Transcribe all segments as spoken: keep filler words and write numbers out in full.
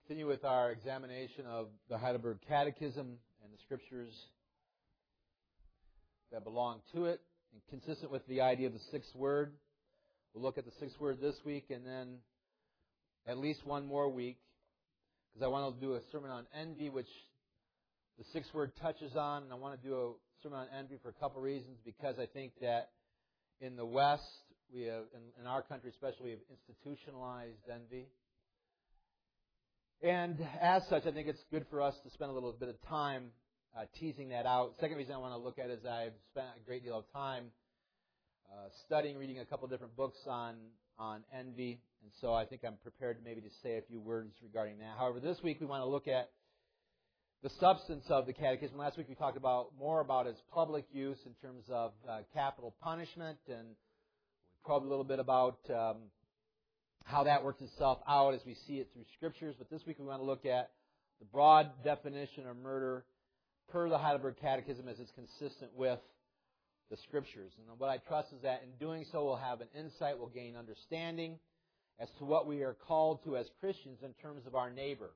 Continue with our examination of the Heidelberg Catechism and the scriptures that belong to it, and consistent with the idea of the sixth word. We'll look at the sixth word this week and then at least one more week, because I want to do a sermon on envy, which the sixth word touches on, and I want to do a sermon on envy for a couple reasons, because I think that in the West, we have, in, in our country especially, we have institutionalized envy. And as such, I think it's good for us to spend a little bit of time uh, teasing that out. Second reason I want to look at is I've spent a great deal of time uh, studying, reading a couple different books on, on envy. And so I think I'm prepared maybe to say a few words regarding that. However, this week we want to look at the substance of the Catechism. Last week we talked about more about its public use in terms of uh, capital punishment, and we probed a little bit about um, how that works itself out as we see it through Scriptures. But this week we want to look at the broad definition of murder per the Heidelberg Catechism as it's consistent with the Scriptures. And what I trust is that in doing so we'll have an insight, we'll gain understanding as to what we are called to as Christians in terms of our neighbor.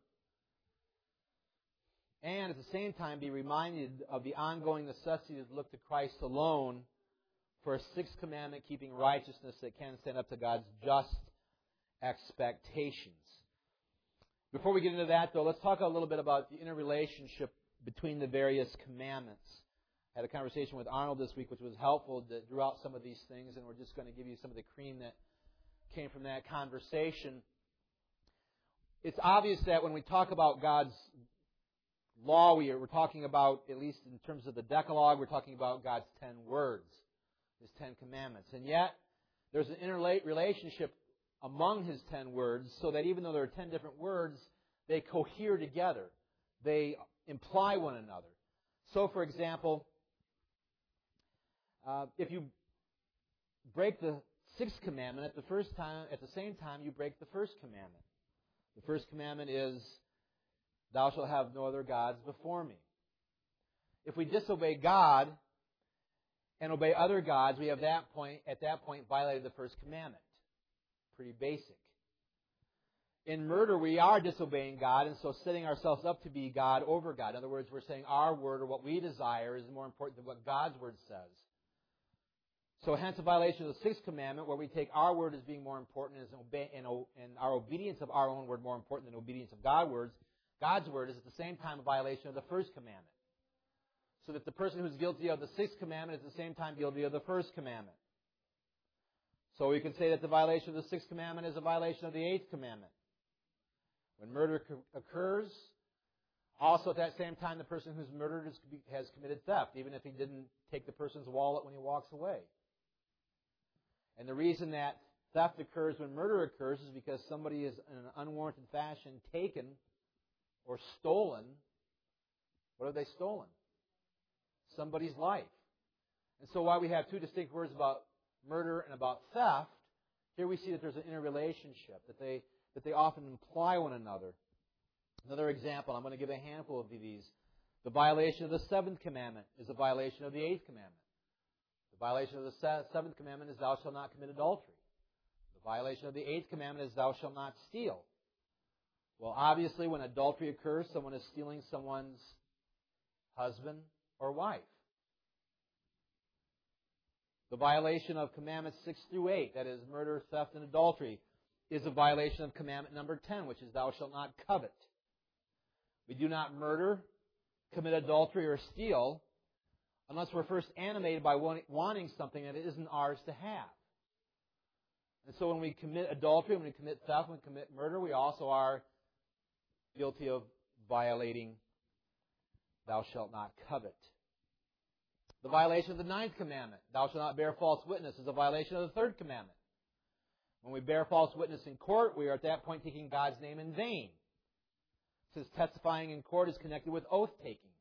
And at the same time be reminded of the ongoing necessity to look to Christ alone for a sixth commandment, keeping righteousness that can stand up to God's just expectations. Before we get into that, though, let's talk a little bit about the interrelationship between the various commandments. I had a conversation with Arnold this week, which was helpful, that drew out some of these things, and we're just going to give you some of the cream that came from that conversation. It's obvious that when we talk about God's law, we are, we're talking about, at least in terms of the Decalogue, we're talking about God's ten words, His ten commandments. And yet, there's an interrelationship among His ten words, so that even though there are ten different words, they cohere together. They imply one another. So, for example, uh, if you break the sixth commandment at the first time, at the same time you break the first commandment. The first commandment is, "Thou shalt have no other gods before me." If we disobey God and obey other gods, we have that point at that point violated the first commandment. Pretty basic. In murder, we are disobeying God, and so setting ourselves up to be God over God. In other words, we're saying our word or what we desire is more important than what God's word says. So hence a violation of the sixth commandment, where we take our word as being more important and our obedience of our own word more important than obedience of God's words. God's word is at the same time a violation of the first commandment. So that the person who's guilty of the sixth commandment is at the same time guilty of the first commandment. So we can say that the violation of the sixth commandment is a violation of the eighth commandment. When murder occurs, also at that same time the person who's murdered has committed theft, even if he didn't take the person's wallet when he walks away. And the reason that theft occurs when murder occurs is because somebody is in an unwarranted fashion taken or stolen. What have they stolen? Somebody's life. And so while we have two distinct words about murder and about theft, here we see that there's an interrelationship, that they that they often imply one another. Another example, I'm going to give a handful of these. The violation of the seventh commandment is a violation of the eighth commandment. The violation of the seventh commandment is thou shalt not commit adultery. The violation of the eighth commandment is thou shalt not steal. Well, obviously, when adultery occurs, someone is stealing someone's husband or wife. The violation of commandments six through eight, that is murder, theft, and adultery, is a violation of commandment number ten, which is thou shalt not covet. We do not murder, commit adultery, or steal unless we're first animated by wanting something that isn't ours to have. And so when we commit adultery, when we commit theft, when we commit murder, we also are guilty of violating thou shalt not covet. The violation of the ninth commandment, thou shalt not bear false witness, is a violation of the third commandment. When we bear false witness in court, we are at that point taking God's name in vain, since testifying in court is connected with oath-taking.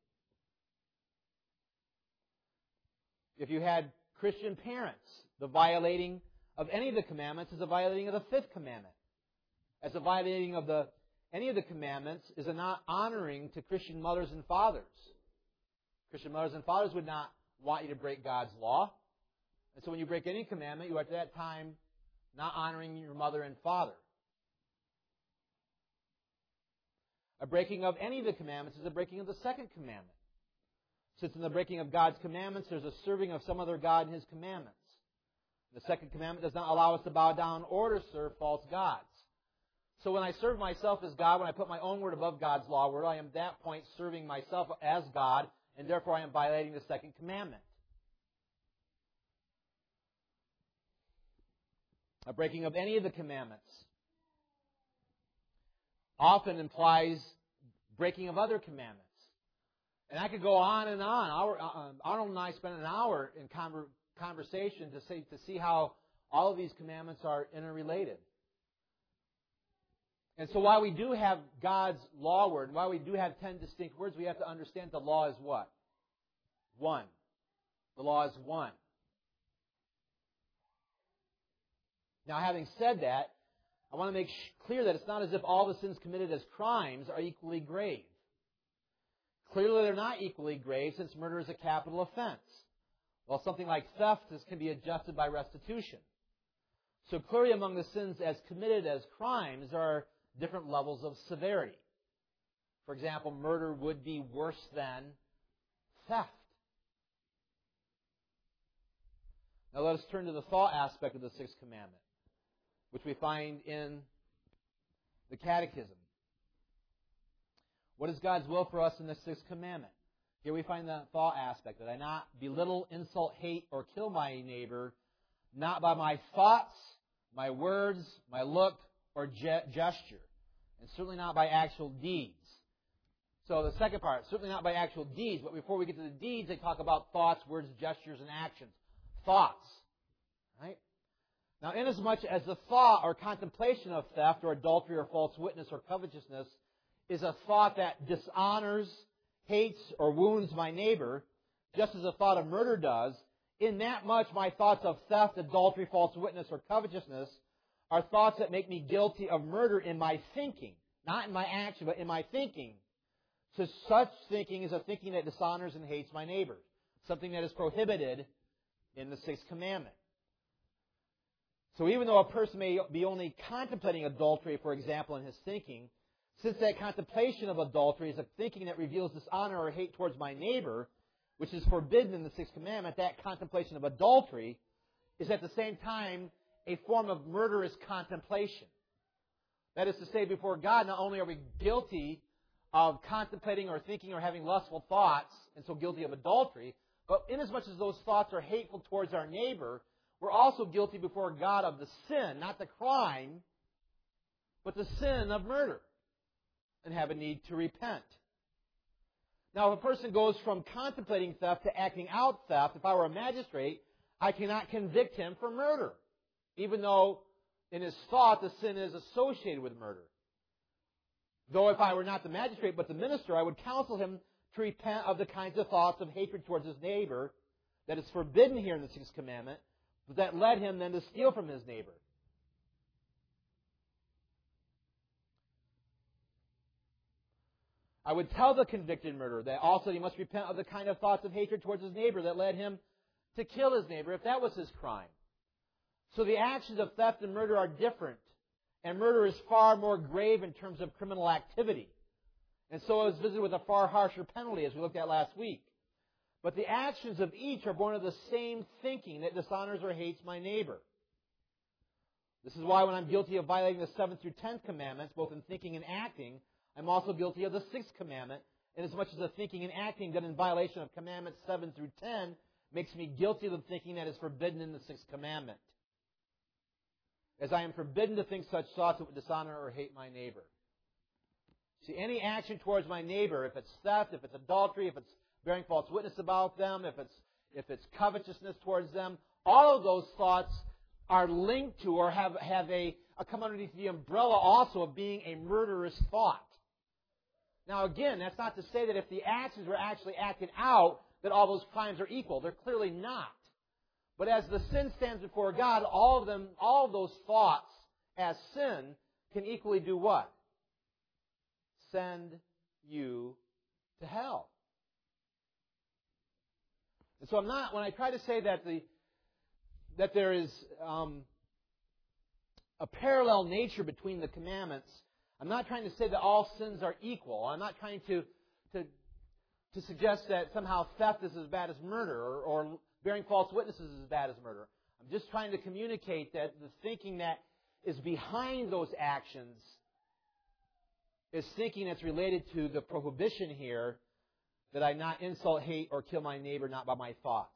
If you had Christian parents, the violating of any of the commandments is a violating of the fifth commandment. As a violating of the any of the commandments is a not honoring to Christian mothers and fathers. Christian mothers and fathers would not want you to break God's law. And so when you break any commandment, you are at that time not honoring your mother and father. A breaking of any of the commandments is a breaking of the second commandment. Since in the breaking of God's commandments, there's a serving of some other God in His commandments. The second commandment does not allow us to bow down or to serve false gods. So when I serve myself as God, when I put my own word above God's law word, I am at that point serving myself as God, and therefore I am violating the second commandment. A breaking of any of the commandments often implies breaking of other commandments. And I could go on and on. Our, uh, Arnold and I spent an hour in conver- conversation to see, to see how all of these commandments are interrelated. And so while we do have God's law word, while we do have ten distinct words, we have to understand the law is what? One. The law is one. Now, having said that, I want to make clear that it's not as if all the sins committed as crimes are equally grave. Clearly, they're not equally grave, since murder is a capital offense, while something like theft can be adjusted by restitution. So clearly, among the sins as committed as crimes, there are different levels of severity. For example, murder would be worse than theft. Now let us turn to the thought aspect of the sixth commandment, which we find in the Catechism. What is God's will for us in the sixth commandment? Here we find the thought aspect, that I not belittle, insult, hate, or kill my neighbor, not by my thoughts, my words, my look, or ge- gesture, and certainly not by actual deeds. So the second part, certainly not by actual deeds, but before we get to the deeds, they talk about thoughts, words, gestures, and actions. Thoughts. Right? Now, inasmuch as the thought or contemplation of theft or adultery or false witness or covetousness is a thought that dishonors, hates, or wounds my neighbor, just as a thought of murder does, in that much my thoughts of theft, adultery, false witness, or covetousness are thoughts that make me guilty of murder in my thinking. Not in my action, but in my thinking. So such thinking is a thinking that dishonors and hates my neighbor. Something that is prohibited in the sixth commandment. So even though a person may be only contemplating adultery, for example, in his thinking, since that contemplation of adultery is a thinking that reveals dishonor or hate towards my neighbor, which is forbidden in the sixth commandment, that contemplation of adultery is at the same time a form of murderous contemplation. That is to say, before God, not only are we guilty of contemplating or thinking or having lustful thoughts, and so guilty of adultery, but inasmuch as those thoughts are hateful towards our neighbor, we're also guilty before God of the sin, not the crime, but the sin of murder, and have a need to repent. Now, if a person goes from contemplating theft to acting out theft, if I were a magistrate, I cannot convict him for murder, even though in his thought the sin is associated with murder. Though if I were not the magistrate but the minister, I would counsel him to repent of the kinds of thoughts of hatred towards his neighbor that is forbidden here in the sixth commandment, but that led him then to steal from his neighbor. I would tell the convicted murderer that also he must repent of the kind of thoughts of hatred towards his neighbor that led him to kill his neighbor, if that was his crime. So the actions of theft and murder are different, and murder is far more grave in terms of criminal activity. And so it was visited with a far harsher penalty, as we looked at last week. But the actions of each are born of the same thinking that dishonors or hates my neighbor. This is why when I'm guilty of violating the seventh through tenth commandments, both in thinking and acting, I'm also guilty of the sixth commandment, inasmuch as the thinking and acting done in violation of commandments seven through ten makes me guilty of the thinking that is forbidden in the sixth commandment, as I am forbidden to think such thoughts that would dishonor or hate my neighbor. See, any action towards my neighbor, if it's theft, if it's adultery, if it's bearing false witness about them, if it's if it's covetousness towards them, all of those thoughts are linked to or have, have a, a come underneath the umbrella also of being a murderous thought. Now again, that's not to say that if the actions were actually acted out, that all those crimes are equal. They're clearly not. But as the sin stands before God, all of them, all of those thoughts as sin can equally do what? Send you to hell. And so I'm not, when I try to say that the that there is um, a parallel nature between the commandments, I'm not trying to say that all sins are equal. I'm not trying to, to, to suggest that somehow theft is as bad as murder or, or bearing false witnesses is as bad as murder. I'm just trying to communicate that the thinking that is behind those actions is thinking that's related to the prohibition here that I not insult, hate, or kill my neighbor not by my thoughts.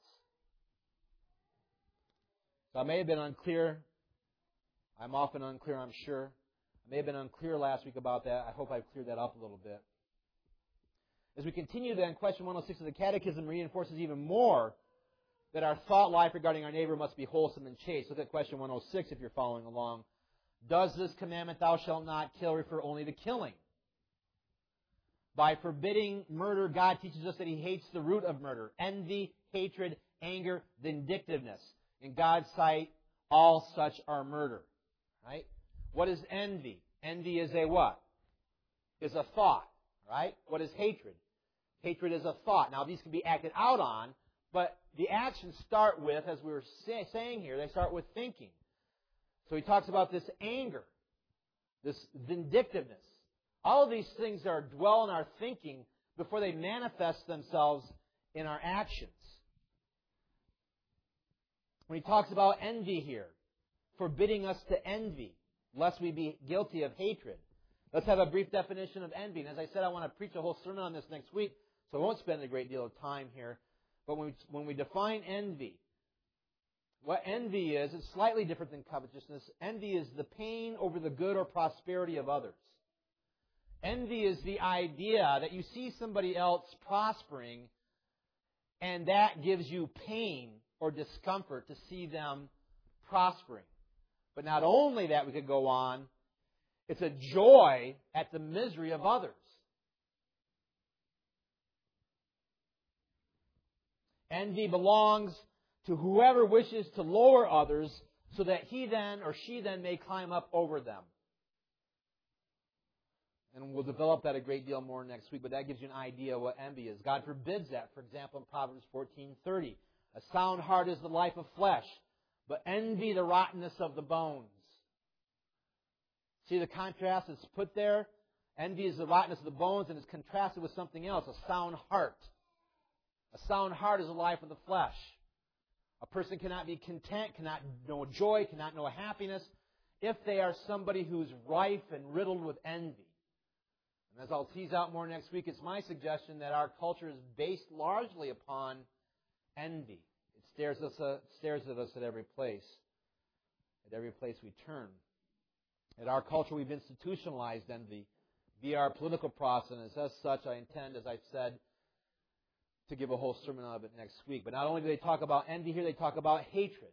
So I may have been unclear. I'm often unclear, I'm sure. I may have been unclear last week about that. I hope I've cleared that up a little bit. As we continue then, question one oh six of the Catechism reinforces even more that our thought life regarding our neighbor must be wholesome and chaste. Look at question one oh six if you're following along. Does this commandment, thou shalt not kill, refer only to killing? By forbidding murder, God teaches us that He hates the root of murder. Envy, hatred, anger, vindictiveness. In God's sight, all such are murder. Right? What is envy? Envy is a what? Is a thought. Right? What is hatred? Hatred is a thought. Now, these can be acted out on, but the actions start with, as we were say, saying here, they start with thinking. So he talks about this anger, this vindictiveness. All of these things are dwell in our thinking before they manifest themselves in our actions. When he talks about envy here, forbidding us to envy, lest we be guilty of hatred. Let's have a brief definition of envy. And as I said, I want to preach a whole sermon on this next week, so I won't spend a great deal of time here. But when we, when we define envy, what envy is, it's slightly different than covetousness. Envy is the pain over the good or prosperity of others. Envy is the idea that you see somebody else prospering, and that gives you pain or discomfort to see them prospering. But not only that, we could go on, it's a joy at the misery of others. Envy belongs to whoever wishes to lower others so that he then or she then may climb up over them. And we'll develop that a great deal more next week, but that gives you an idea of what envy is. God forbids that. For example, in Proverbs fourteen thirty, a sound heart is the life of flesh, but envy the rottenness of the bones. See the contrast that's put there? Envy is the rottenness of the bones, and it's contrasted with something else, a sound heart. A sound heart is the life of the flesh. A person cannot be content, cannot know joy, cannot know happiness, if they are somebody who's rife and riddled with envy. And as I'll tease out more next week, it's my suggestion that our culture is based largely upon envy. It stares, us, uh, stares at us at every place, at every place we turn. In our culture, we've institutionalized envy via our political process, and as such, I intend, as I've said, to give a whole sermon on it next week. But not only do they talk about envy here, they talk about hatred.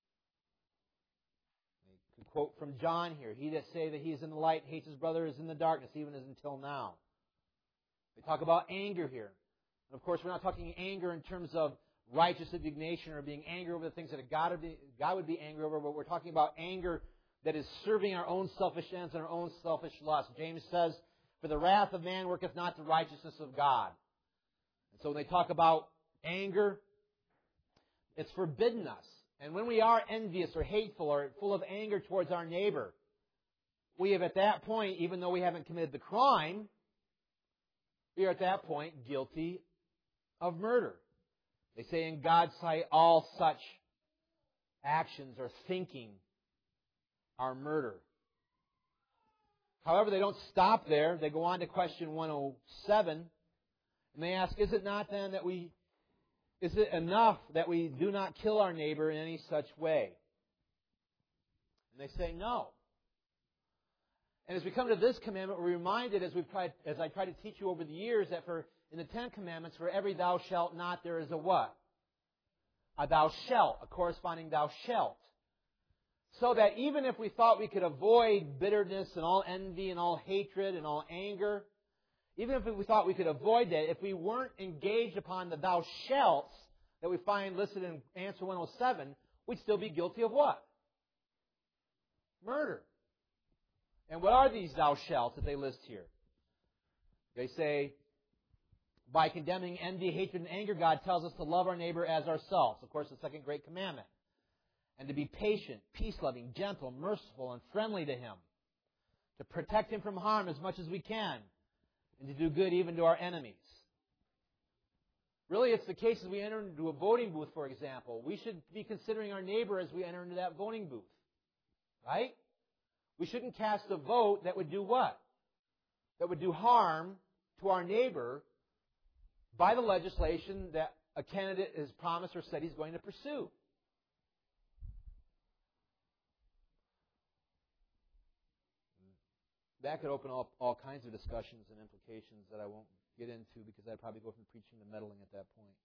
They can quote from John here, he that say that he is in the light hates his brother is in the darkness, even as until now. They talk about anger here. And of course, we're not talking anger in terms of righteous indignation or being angry over the things that God would be, God would be angry over, but we're talking about anger that is serving our own selfish ends and our own selfish lusts. James says, for the wrath of man worketh not the righteousness of God. And so when they talk about anger, it's forbidden us. And when we are envious or hateful or full of anger towards our neighbor, we have at that point, even though we haven't committed the crime, we are at that point guilty of murder. They say in God's sight, all such actions or thinking are murder. However, they don't stop there. They go on to question one oh seven. And they ask, is it not then that we, is it enough that we do not kill our neighbor in any such way? And they say no. And as we come to this commandment, we're reminded, as we've tried, as I try to teach you over the years, that for in the Ten Commandments, for every thou shalt not, there is a what? A thou shalt, a corresponding thou shalt. So that even if we thought we could avoid bitterness and all envy and all hatred and all anger, even if we thought we could avoid that, if we weren't engaged upon the thou shalts that we find listed in answer one oh seven, we'd still be guilty of what? Murder. And what are these thou shalts that they list here? They say, by condemning envy, hatred, and anger, God tells us to love our neighbor as ourselves. Of course, the second great commandment. And to be patient, peace-loving, gentle, merciful, and friendly to him. to protect him from harm as much as we can, and to do good even to our enemies. Really, it's the case as we enter into a voting booth, for example. We should be considering our neighbor as we enter into that voting booth. Right? We shouldn't cast a vote that would do what? That would do harm to our neighbor by the legislation that a candidate has promised or said he's going to pursue. That could open up all kinds of discussions and implications that I won't get into because I'd probably go from preaching to meddling at that point.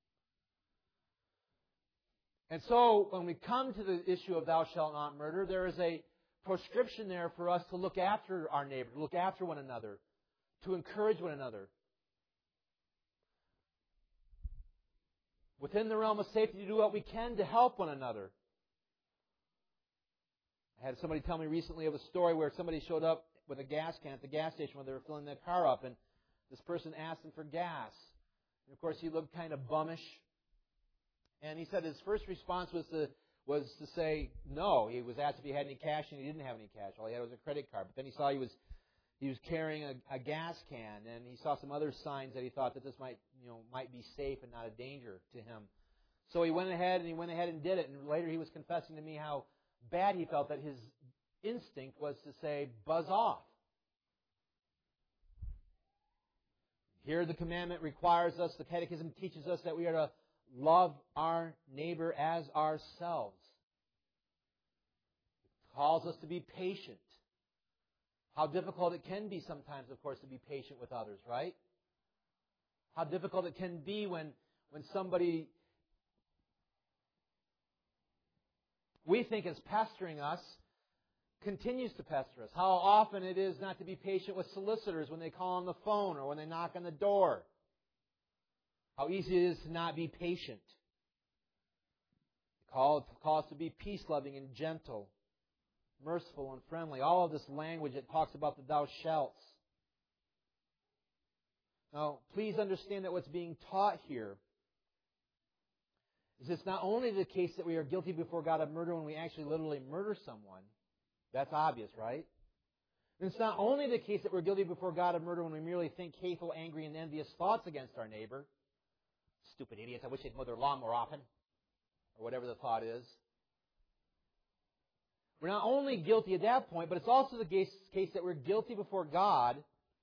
And so, when we come to the issue of thou shalt not murder, there is a prescription there for us to look after our neighbor, to look after one another, to encourage one another. Within the realm of safety, to do what we can to help one another. I had somebody tell me recently of a story where somebody showed up with a gas can at the gas station when they were filling their car up, and this person asked him for gas. And of course, he looked kind of bummish. And he said his first response was to was to say no. He was asked if he had any cash, and he didn't have any cash. All he had was a credit card. But then he saw he was he was carrying a, a gas can, and he saw some other signs that he thought that this might you know might be safe and not a danger to him. So he went ahead and he went ahead and did it. And later he was confessing to me how bad he felt that his instinct was to say, buzz off. Here the commandment requires us, the Catechism teaches us that we are to love our neighbor as ourselves. It calls us to be patient. How difficult it can be sometimes, of course, to be patient with others, right? How difficult it can be when, when somebody we think is pestering us continues to pester us. How often it is not to be patient with solicitors when they call on the phone or when they knock on the door. How easy it is to not be patient. It calls us to be peace-loving and gentle, merciful and friendly. All of this language that talks about the thou shalts. Now, please understand that what's being taught here is it's not only the case that we are guilty before God of murder when we actually literally murder someone. That's obvious, right? And it's not only the case that we're guilty before God of murder when we merely think hateful, angry, and envious thoughts against our neighbor. Stupid idiots, I wish they'd mow their lawn more often. Or whatever the thought is. We're not only guilty at that point, but it's also the case, case that we're guilty before God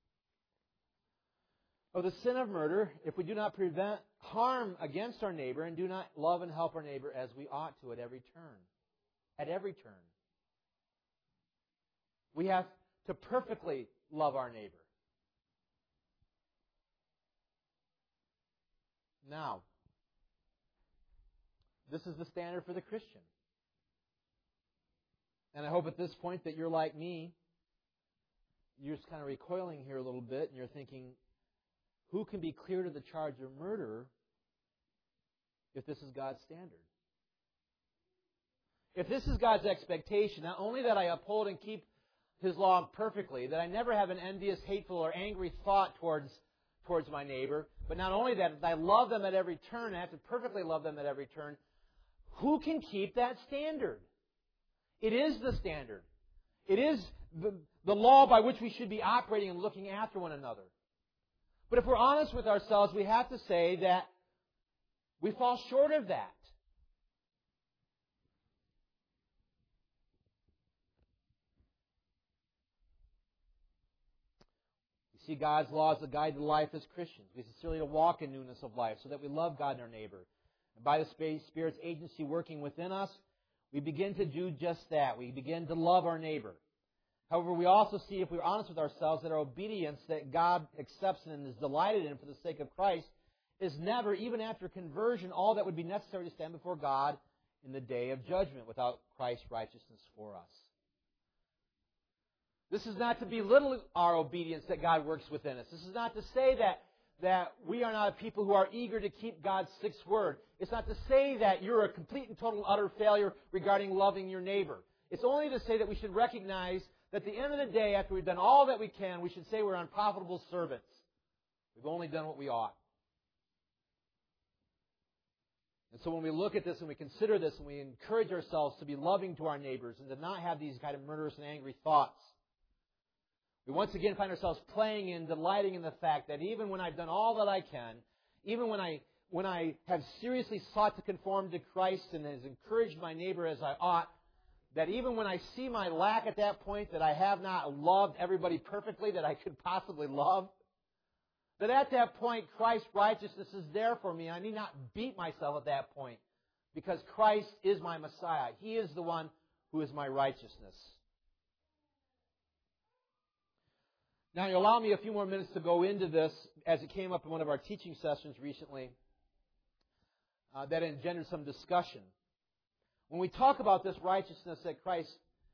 of the sin of murder if we do not prevent harm against our neighbor and do not love and help our neighbor as we ought to at every turn. At every turn. We have to perfectly love our neighbor. Now, this is the standard for the Christian. And I hope at this point that you're like me. You're just kind of recoiling here a little bit and you're thinking, who can be clear to the charge of murder if this is God's standard? If this is God's expectation, not only that I uphold and keep His law perfectly, that I never have an envious, hateful, or angry thought towards, towards my neighbor, but not only that, that I love them at every turn, I have to perfectly love them at every turn, who can keep that standard? It is the standard. It is the, the law by which we should be operating and looking after one another. But if we're honest with ourselves, we have to say that we fall short of that. See, God's law is a guide to life as Christians. We sincerely to walk in newness of life so that we love God and our neighbor. And by the Spirit's agency working within us, we begin to do just that. We begin to love our neighbor. However, we also see, if we're honest with ourselves, that our obedience that God accepts and is delighted in for the sake of Christ is never, even after conversion, all that would be necessary to stand before God in the day of judgment without Christ's righteousness for us. This is not to belittle our obedience that God works within us. This is not to say that, that we are not a people who are eager to keep God's sixth word. It's not to say that you're a complete and total utter failure regarding loving your neighbor. It's only to say that we should recognize that at the end of the day, after we've done all that we can, we should say we're unprofitable servants. We've only done what we ought. And so when we look at this and we consider this and we encourage ourselves to be loving to our neighbors and to not have these kind of murderous and angry thoughts, We once again find ourselves playing and delighting in the fact that even when I've done all that I can, even when I when I have seriously sought to conform to Christ and has encouraged my neighbor as I ought, that even when I see my lack at that point, that I have not loved everybody perfectly that I could possibly love, that at that point Christ's righteousness is there for me. I need not beat myself at that point because Christ is my Messiah. He is the one who is my righteousness. Now, you allow me a few more minutes to go into this as it came up in one of our teaching sessions recently uh, that engendered some discussion. When we talk about this righteousness that Christ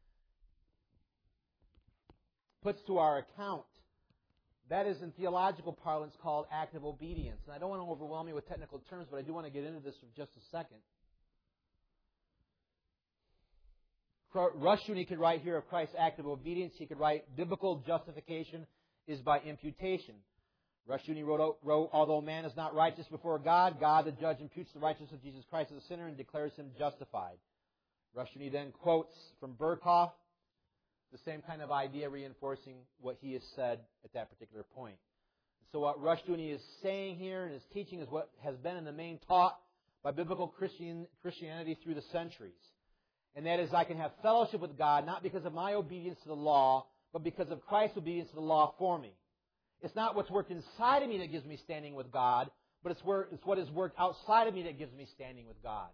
puts to our account, that is in theological parlance called active obedience. And I don't want to overwhelm you with technical terms, but I do want to get into this for just a second. Rushdoony could write here of Christ's active obedience. He could write, biblical justification is by imputation. Rushdoony wrote, wrote, although man is not righteous before God, God the judge imputes the righteousness of Jesus Christ to the sinner and declares him justified. Rushdoony then quotes from Berkhoff the same kind of idea, reinforcing what he has said at that particular point. So what Rushdoony is saying here and his teaching is what has been in the main taught by biblical Christian, Christianity through the centuries. And that is, I can have fellowship with God not because of my obedience to the law, but because of Christ's obedience to the law for me. It's not what's worked inside of me that gives me standing with God, but it's, where, it's what is worked outside of me that gives me standing with God.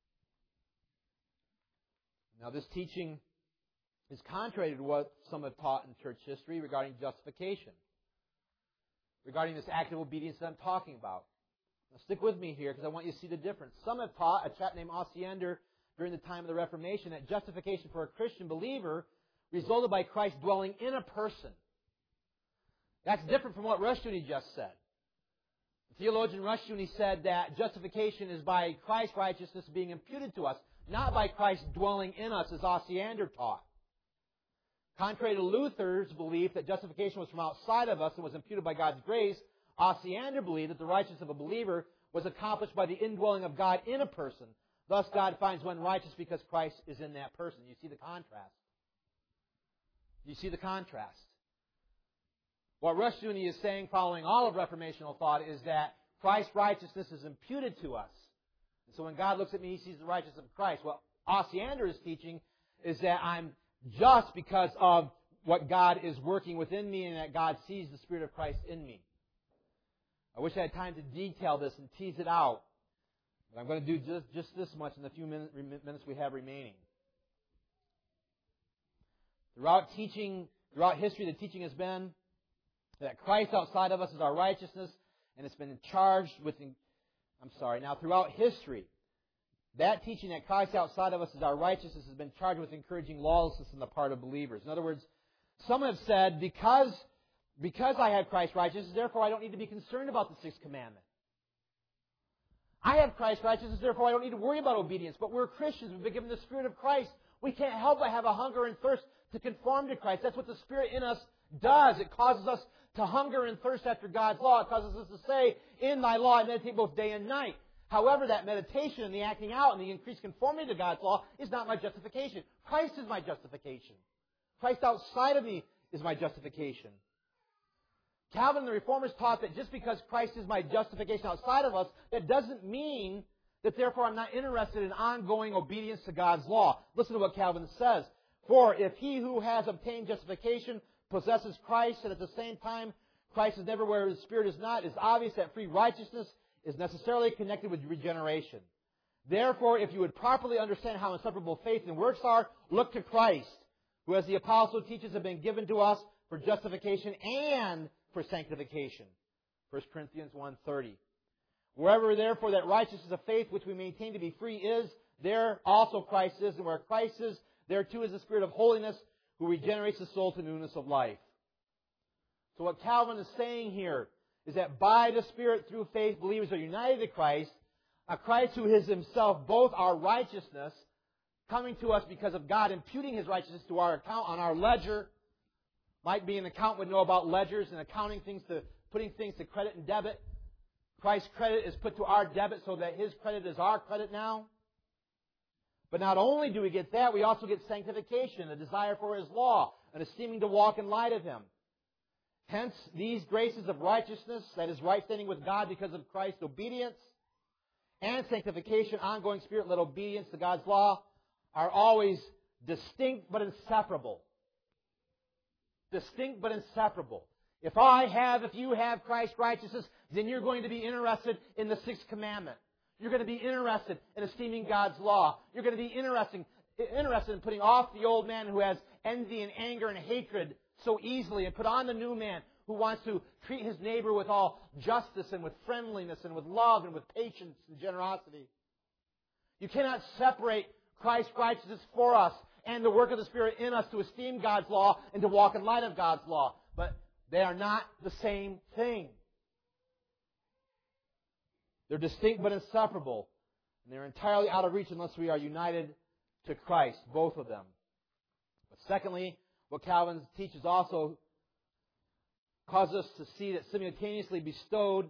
Now, this teaching is contrary to what some have taught in church history regarding justification, regarding this active obedience that I'm talking about. Now, stick with me here because I want you to see the difference. Some have taught, a chap named Osiander, during the time of the Reformation, that justification for a Christian believer resulted by Christ dwelling in a person. That's different from what Rushdoony just said. The theologian Rushdoony said that justification is by Christ's righteousness being imputed to us, not by Christ dwelling in us, as Osiander taught. Contrary to Luther's belief that justification was from outside of us and was imputed by God's grace, Osiander believed that the righteousness of a believer was accomplished by the indwelling of God in a person. Thus, God finds one righteous because Christ is in that person. You see the contrast. You see the contrast. What Rushdoony is saying, following all of Reformational thought, is that Christ's righteousness is imputed to us. And so when God looks at me, He sees the righteousness of Christ. What Osiander is teaching is that I'm just because of what God is working within me and that God sees the Spirit of Christ in me. I wish I had time to detail this and tease it out. But I'm going to do just, just this much in the few minutes, minutes we have remaining. Throughout teaching, throughout history, the teaching has been that Christ outside of us is our righteousness, and it's been charged with, I'm sorry, now throughout history, that teaching that Christ outside of us is our righteousness has been charged with encouraging lawlessness on the part of believers. In other words, some have said, because, because I have Christ's righteousness, therefore I don't need to be concerned about the sixth commandment. I have Christ's righteousness, therefore I don't need to worry about obedience. But we're Christians. We've been given the Spirit of Christ. We can't help but have a hunger and thirst to conform to Christ. That's what the Spirit in us does. It causes us to hunger and thirst after God's law. It causes us to say, in thy law I meditate both day and night. However, that meditation and the acting out and the increased conformity to God's law is not my justification. Christ is my justification. Christ outside of me is my justification. Calvin and the Reformers taught that just because Christ is my justification outside of us, that doesn't mean that therefore I'm not interested in ongoing obedience to God's law. Listen to what Calvin says. For if he who has obtained justification possesses Christ, and at the same time Christ is never where His Spirit is not, it's obvious that free righteousness is necessarily connected with regeneration. Therefore, if you would properly understand how inseparable faith and works are, look to Christ, who, as the apostle teaches, have been given to us for justification and for sanctification. First Corinthians one thirty. Wherever, therefore, that righteousness of faith which we maintain to be free is, there also Christ is. And where Christ is, there too is the Spirit of holiness, who regenerates the soul to newness of life. So what Calvin is saying here is that by the Spirit, through faith, believers are united to Christ, a Christ who is Himself both our righteousness, coming to us because of God imputing His righteousness to our account on our ledger. Might be an accountant would know about ledgers and accounting things to putting things to credit and debit. Christ's credit is put to our debit so that His credit is our credit now. But not only do we get that, we also get sanctification, a desire for His law, an esteeming to walk in light of Him. Hence, these graces of righteousness, that is right standing with God because of Christ's obedience, and sanctification, ongoing Spirit-led obedience to God's law, are always distinct but inseparable. Distinct but inseparable. If I have, if you have Christ's righteousness, then you're going to be interested in the sixth commandment. You're going to be interested in esteeming God's law. You're going to be interested, interested in putting off the old man who has envy and anger and hatred so easily, and put on the new man who wants to treat his neighbor with all justice and with friendliness and with love and with patience and generosity. You cannot separate Christ's righteousness for us and the work of the Spirit in us to esteem God's law and to walk in light of God's law. But they are not the same thing. They're distinct but inseparable. And they're entirely out of reach unless we are united to Christ, both of them. But secondly, what Calvin teaches also causes us to see that simultaneously bestowed,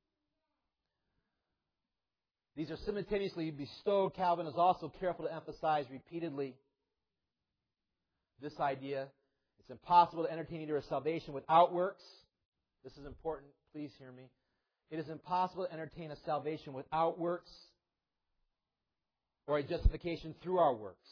these are simultaneously bestowed. Calvin is also careful to emphasize repeatedly this idea. It's impossible to entertain either a salvation without works. This is important. Please hear me. It is impossible to entertain a salvation without works or a justification through our works.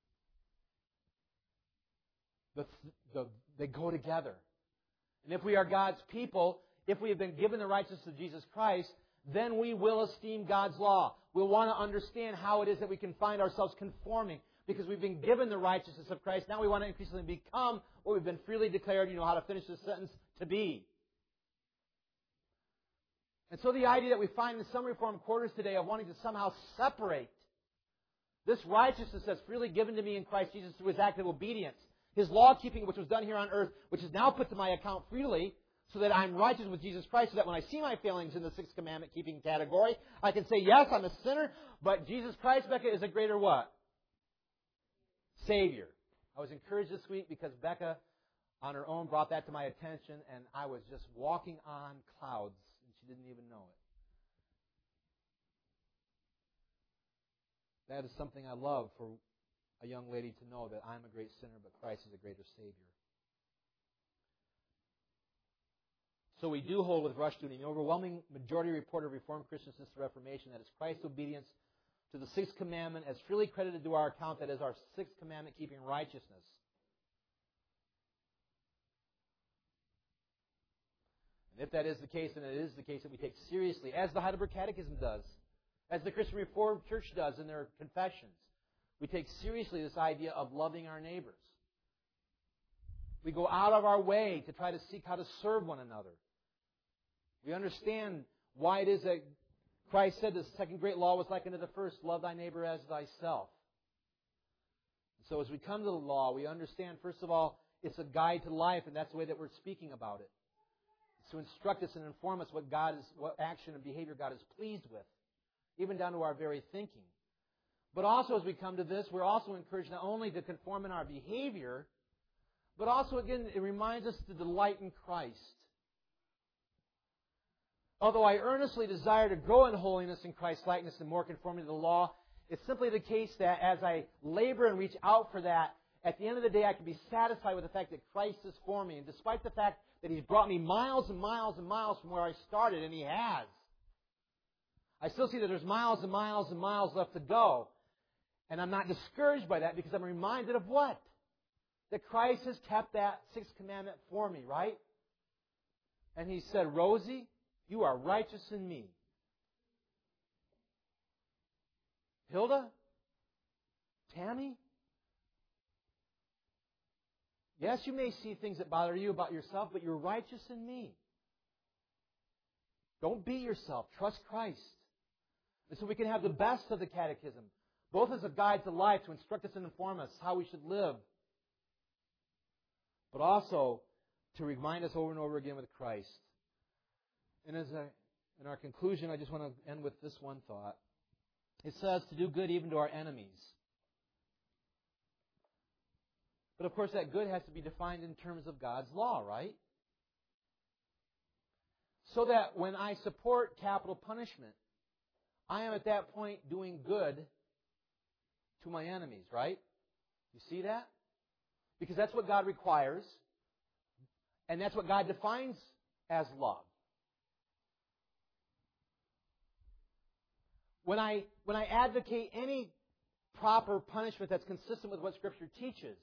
The, the, they go together. And if we are God's people, if we have been given the righteousness of Jesus Christ, then we will esteem God's law. We'll want to understand how it is that we can find ourselves conforming. Because we've been given the righteousness of Christ, now we want to increasingly become what we've been freely declared, you know how to finish this sentence, to be. And so the idea that we find in some Reformed quarters today of wanting to somehow separate this righteousness that's freely given to me in Christ Jesus through His active obedience, His law-keeping, which was done here on earth, which is now put to my account freely, so that I'm righteous with Jesus Christ, so that when I see my failings in the sixth commandment keeping category, I can say, yes, I'm a sinner, but Jesus Christ, Becca, is a greater what? Savior. I was encouraged this week because Becca, on her own, brought that to my attention, and I was just walking on clouds, and she didn't even know it. That is something I love for a young lady to know, that I'm a great sinner, but Christ is a greater Savior. So we do hold with Rushdoony, the overwhelming majority report of Reformed Christians since the Reformation, that it's Christ's obedience to the sixth commandment as freely credited to our account, that is our sixth commandment keeping righteousness. And if that is the case, then it is the case that we take seriously, as the Heidelberg Catechism does, as the Christian Reformed Church does in their confessions. We take seriously this idea of loving our neighbors. We go out of our way to try to seek how to serve one another. We understand why it is that Christ said the second great law was likened to the first, love thy neighbor as thyself. So as we come to the law, we understand, first of all, it's a guide to life, and that's the way that we're speaking about it. It's to instruct us and inform us what God is, what action and behavior God is pleased with, even down to our very thinking. But also as we come to this, we're also encouraged not only to conform in our behavior, but also, again, it reminds us to delight in Christ. Although I earnestly desire to grow in holiness in Christ's likeness and more conformity to the law, it's simply the case that as I labor and reach out for that, at the end of the day I can be satisfied with the fact that Christ is for me. And despite the fact that He's brought me miles and miles and miles from where I started, and He has, I still see that there's miles and miles and miles left to go. And I'm not discouraged by that, because I'm reminded of what? That Christ has kept that sixth commandment for me, right? And He said, Rosie, you are righteous in me. Hilda? Tammy? Yes, you may see things that bother you about yourself, but you're righteous in me. Don't beat yourself. Trust Christ. And so we can have the best of the catechism, both as a guide to life to instruct us and inform us how we should live, but also to remind us over and over again with Christ. And as a, in our conclusion, I just want to end with this one thought. It says to do good even to our enemies. But of course that good has to be defined in terms of God's law, right? So that when I support capital punishment, I am at that point doing good to my enemies, right? You see that? Because that's what God requires. And that's what God defines as love. When I, when I advocate any proper punishment that's consistent with what Scripture teaches,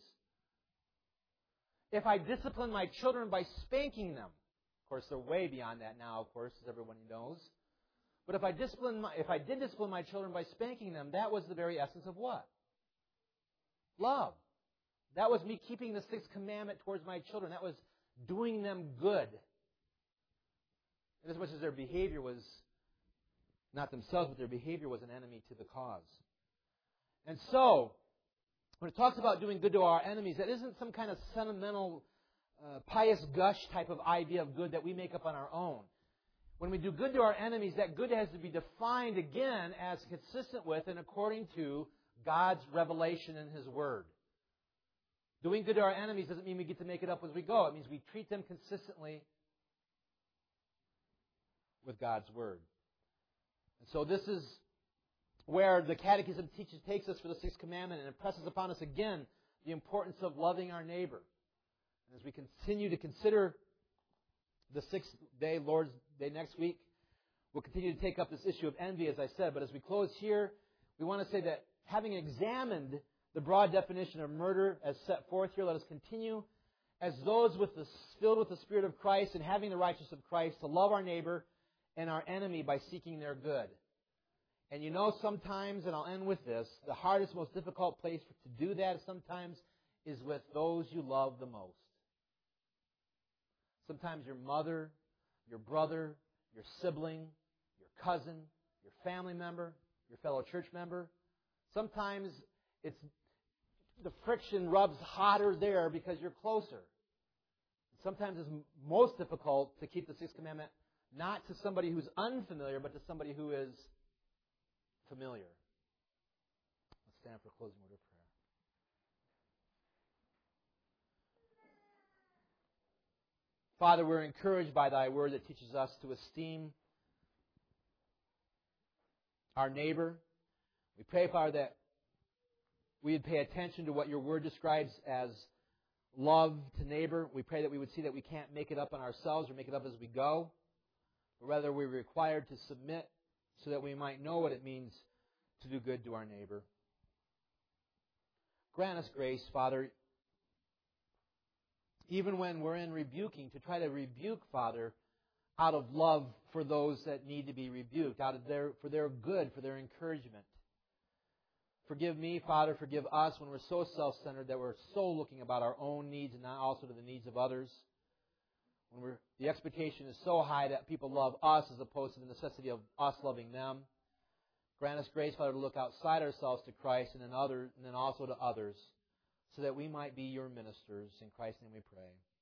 if I discipline my children by spanking them, of course, they're way beyond that now, of course, as everyone knows. But if I discipline my, if I did discipline my children by spanking them, that was the very essence of what? Love. That was me keeping the sixth commandment towards my children. That was doing them good. And as much as their behavior was, not themselves, but their behavior was an enemy to the cause. And so, when it talks about doing good to our enemies, that isn't some kind of sentimental, uh, pious gush type of idea of good that we make up on our own. When we do good to our enemies, that good has to be defined again as consistent with and according to God's revelation in His Word. Doing good to our enemies doesn't mean we get to make it up as we go. It means we treat them consistently with God's Word. And so this is where the Catechism teaches, takes us for the Sixth Commandment and impresses upon us again the importance of loving our neighbor. And as we continue to consider the sixth day, Lord's Day next week, we'll continue to take up this issue of envy, as I said. But as we close here, we want to say that having examined the broad definition of murder as set forth here, let us continue as those with the, filled with the Spirit of Christ and having the righteousness of Christ to love our neighbor and our enemy by seeking their good. And you know, sometimes, and I'll end with this, the hardest, most difficult place to do that sometimes is with those you love the most. Sometimes your mother, your brother, your sibling, your cousin, your family member, your fellow church member. Sometimes it's the friction rubs hotter there because you're closer. Sometimes it's most difficult to keep the Sixth Commandment not to somebody who's unfamiliar, but to somebody who is familiar. Let's stand for a closing word of prayer. Father, we're encouraged by Thy Word that teaches us to esteem our neighbor. We pray, Father, that we would pay attention to what Your Word describes as love to neighbor. We pray that we would see that we can't make it up on ourselves or make it up as we go, but rather we're required to submit so that we might know what it means to do good to our neighbor. Grant us grace, Father, even when we're in rebuking, to try to rebuke, Father, out of love for those that need to be rebuked, out of their for their good, for their encouragement. Forgive me, Father, forgive us when we're so self-centered that we're so looking about our own needs and not also to the needs of others. When we're, the expectation is so high that people love us as opposed to the necessity of us loving them. Grant us grace, Father, to look outside ourselves to Christ and then, other, and then also to others so that we might be Your ministers. In Christ's name we pray.